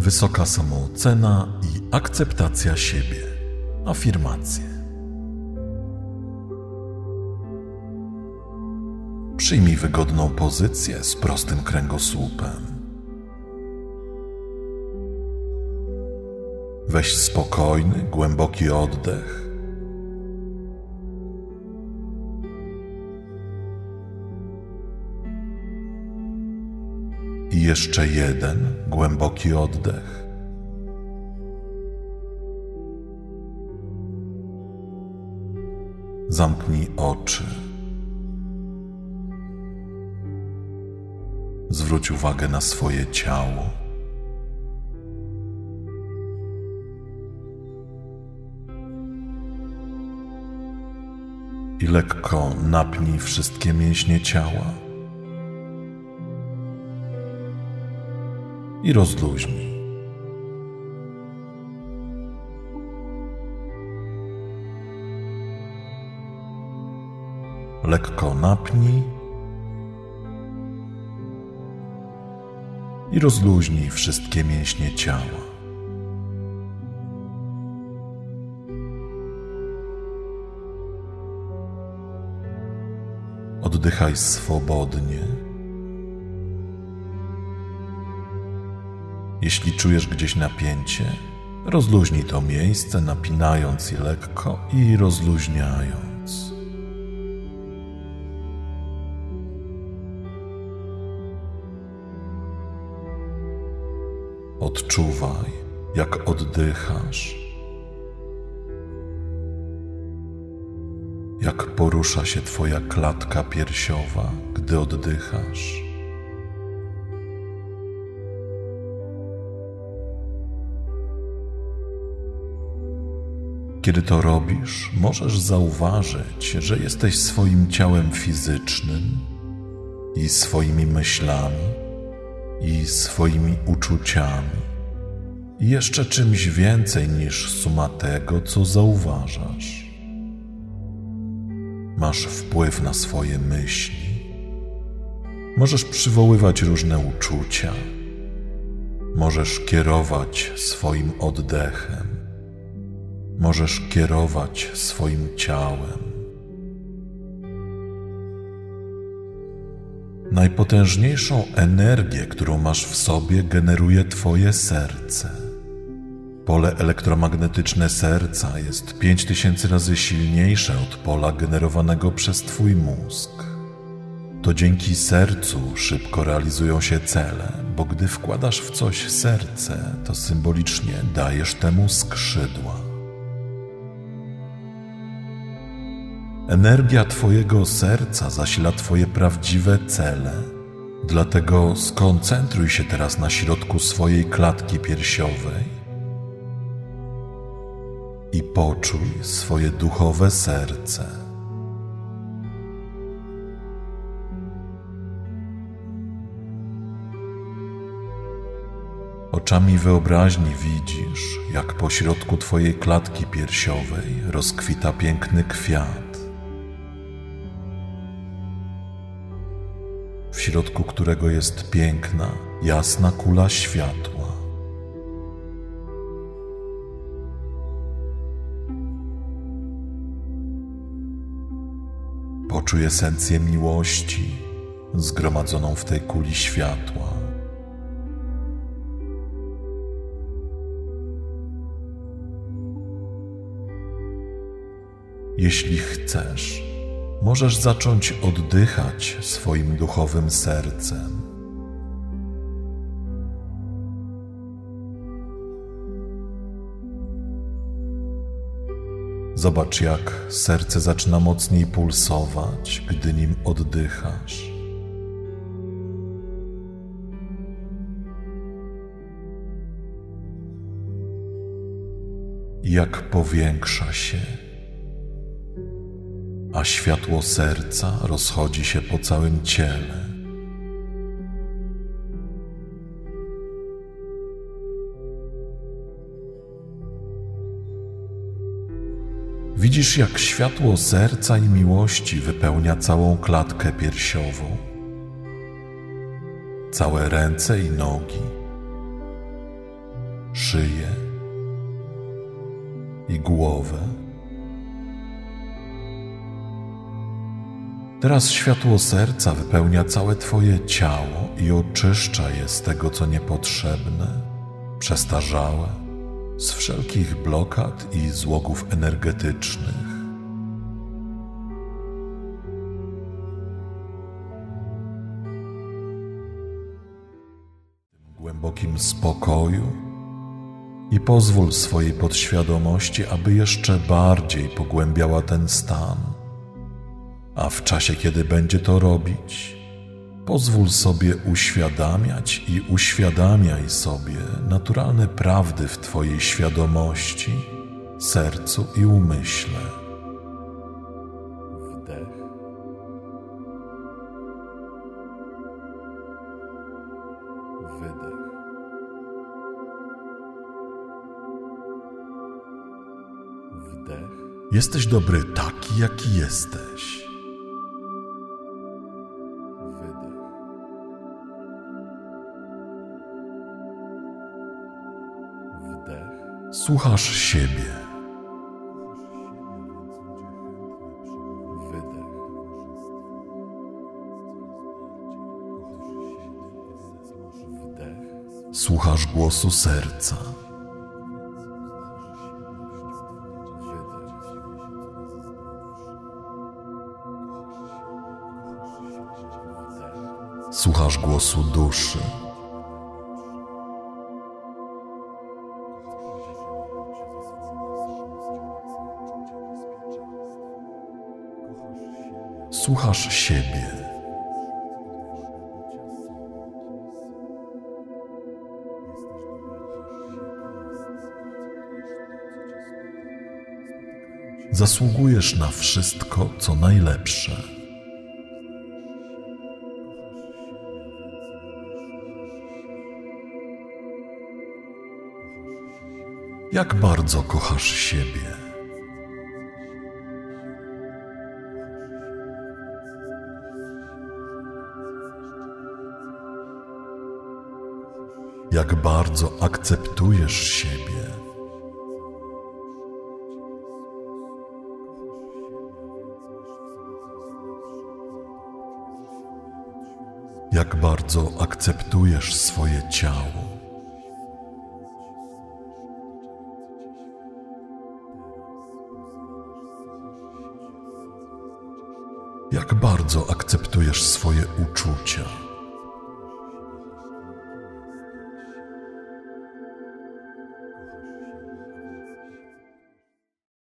wysoka samoocena i akceptacja siebie. Afirmacje. Przyjmij wygodną pozycję z prostym kręgosłupem. Weź spokojny, głęboki oddech. I jeszcze jeden głęboki oddech. Zamknij oczy. Zwróć uwagę na swoje ciało. I lekko napnij wszystkie mięśnie ciała. I rozluźnij. Lekko napnij i rozluźnij wszystkie mięśnie ciała. Oddychaj swobodnie. Jeśli czujesz gdzieś napięcie, rozluźnij to miejsce, napinając je lekko i rozluźniając. Odczuwaj, jak oddychasz, jak porusza się Twoja klatka piersiowa, gdy oddychasz. Kiedy to robisz, możesz zauważyć, że jesteś swoim ciałem fizycznym i swoimi myślami i swoimi uczuciami i jeszcze czymś więcej niż suma tego, co zauważasz. Masz wpływ na swoje myśli. Możesz przywoływać różne uczucia. Możesz kierować swoim oddechem. Możesz kierować swoim ciałem. Najpotężniejszą energię, którą masz w sobie, generuje Twoje serce. Pole elektromagnetyczne serca jest 5000 razy silniejsze od pola generowanego przez Twój mózg. To dzięki sercu szybko realizują się cele, bo gdy wkładasz w coś serce, to symbolicznie dajesz temu skrzydła. Energia Twojego serca zasila Twoje prawdziwe cele, dlatego skoncentruj się teraz na środku swojej klatki piersiowej i poczuj swoje duchowe serce. Oczami wyobraźni widzisz, jak po środku Twojej klatki piersiowej rozkwita piękny kwiat, w środku którego jest piękna, jasna kula światła. Poczuj esencję miłości zgromadzoną w tej kuli światła. Jeśli chcesz, możesz zacząć oddychać swoim duchowym sercem. Zobacz, jak serce zaczyna mocniej pulsować, gdy nim oddychasz. Jak powiększa się, a światło serca rozchodzi się po całym ciele. Widzisz, jak światło serca i miłości wypełnia całą klatkę piersiową, całe ręce i nogi. szyję i głowę. Teraz światło serca wypełnia całe Twoje ciało i oczyszcza je z tego, co niepotrzebne, przestarzałe, z wszelkich blokad i złogów energetycznych. W głębokim spokoju i pozwól swojej podświadomości, aby jeszcze bardziej pogłębiała ten stan. A w czasie, kiedy będzie to robić, pozwól sobie uświadamiać i uświadamiaj sobie naturalne prawdy w Twojej świadomości, sercu i umyśle. Wdech. Wydech. Wdech. Jesteś dobry taki, jaki jesteś. Słuchasz siebie. Wydech. Wdech. Słuchasz głosu serca. Wydech. Słuchasz głosu duszy. Słuchasz siebie. Zasługujesz na wszystko, co najlepsze. Jak bardzo kochasz siebie? Jak bardzo akceptujesz siebie? Jak bardzo akceptujesz swoje ciało? Jak bardzo akceptujesz swoje uczucia?